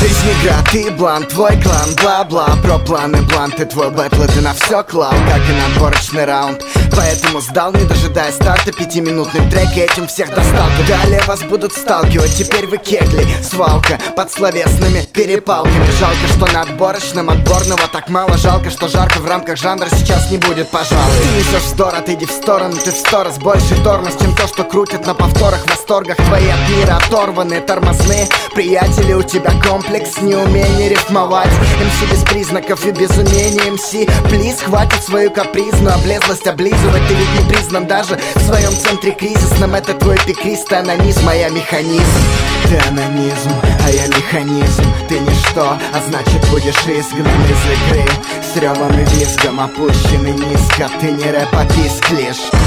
Жизнь игра, ты блан, твой клан, бла-бла. Про планы, бланты, твой бэтл, ты на все клал, как и на отборочный раунд. Поэтому сдал, не дожидая старта, 5-минутный трек, и этим всех достал. Далее вас будут сталкивать, теперь вы кегли. Свалка под словесными перепалками. Жалко, что на отборочном отборного так мало. Жалко, что жарко в рамках жанра сейчас не будет, пожалуй. Ты несешь вздор, отойди в сторону, ты в 100 раз больше тормоз, чем то, что крутит на повторах, восторгах. Твои от мира оторваны, тормозные приятели, у тебя комплекс неумения рифмовать. МС без признаков и без умения МС. Плиз, хватит свою капризную облезлость облизывать. Ты ведь не признан даже в своем центре кризисном. Это твой пикриз, ты анонизм, а я механизм. Ты анонизм, а я механизм. Ты ничто, а значит будешь изгнан из игры. С ревом и визгом опущенный низко. Ты не рэп, а писк лишь.